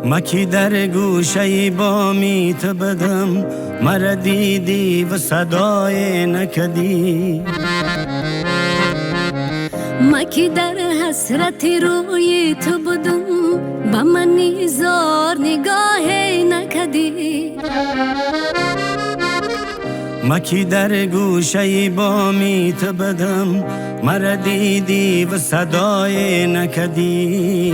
مکی در گوشه بامیت بدم، مرا دیدی و صدای نکدی. مکی در حسرت روی تو بدم، با من زار نگاه نکدی. مکی در گوشه بامیت بدم، مرا دیدی و صدای نکدی.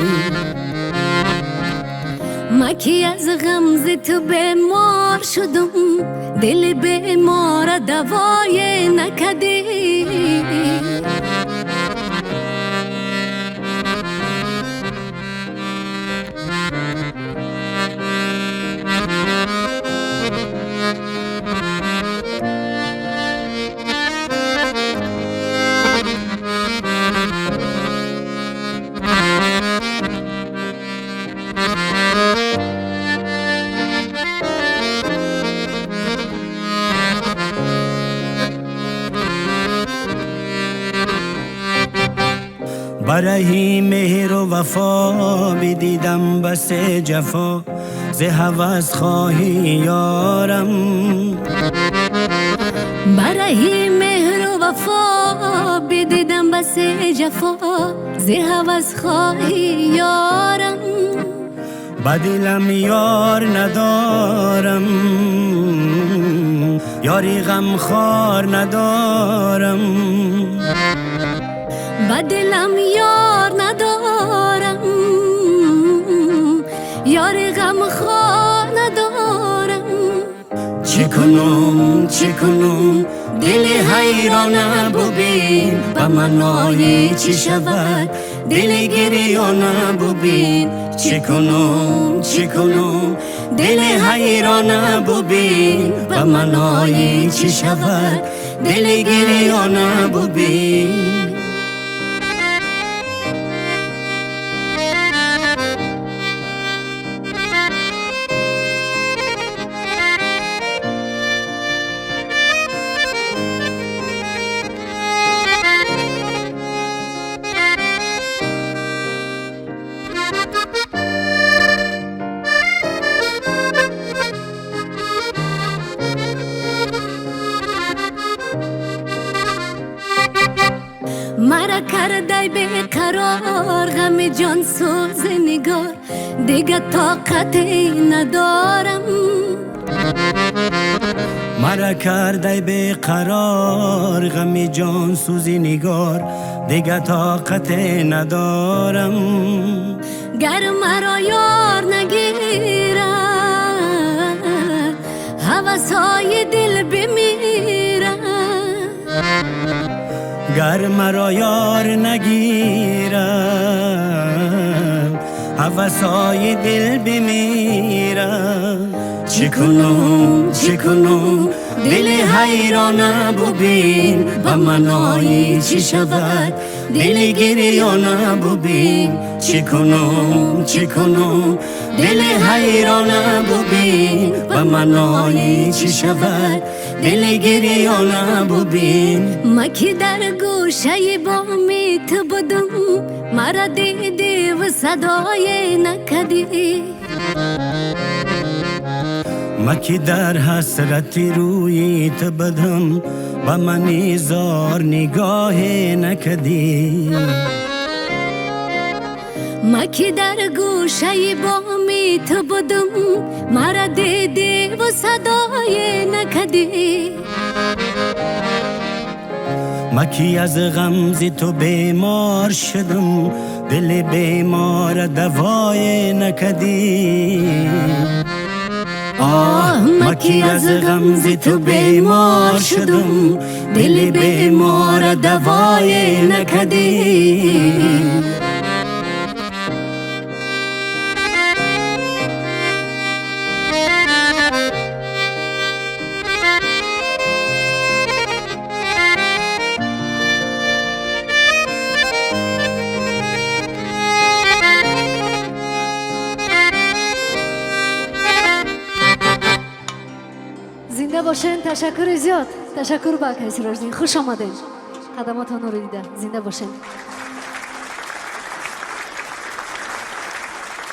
مکی از غمز تو بیمار شدم، دل بیمار دوای نکدی. برای مهر و وفا بدیدم بس جفا، ز هوس خواهی یارم. برای مهر و وفا بدیدم بس جفا، ز هوس خواهی یارم. بدلم یار ندارم، یاری غمخوار ندارم. بدلم یار ندارم، یار غمخوار ندارم. چه کنم دل حیرانه ببین، به منای چی شود دل گریانه ببین. چه کنم دل حیرانه ببین، به منای چی شود دل گریانه ببین. مرا کرده بیقرار، غم جان سوز نگار، دیگه طاقتی ندارم. مرا کرده بیقرار، غم جان سوز نگار، دیگه طاقت ندارم. گر مرا یار نگیرد، هوسای دل بمیرد. گر مرا یار نگیرد، هوسای دل بمیرد. چه کنم دل حیرانه ببین، به منای چی شود دل گریانه ببین. چه کنم دل حیرانه ببین، به منای چی شود دل گریانه ببین. مکی در گوشه بامیت بدم، مرا دیدی و صدای نکدی. مکی در حسرت رویت بدم، به من زار نگاه نکدی. مکی در گوشه بامیت بدم، مرا دیدی و صدای نکدی. مکی از غمز تو بیمار شدم، دل بیمار دوای نکدی. مکی از غمز تو بیمار شدم، دل بیمار دوای نکدی. زنده باشین. تشکر زیاد. تشکر با کسی راجدین. خوش آمدین. خدماتون رو دیده. زنده باشین.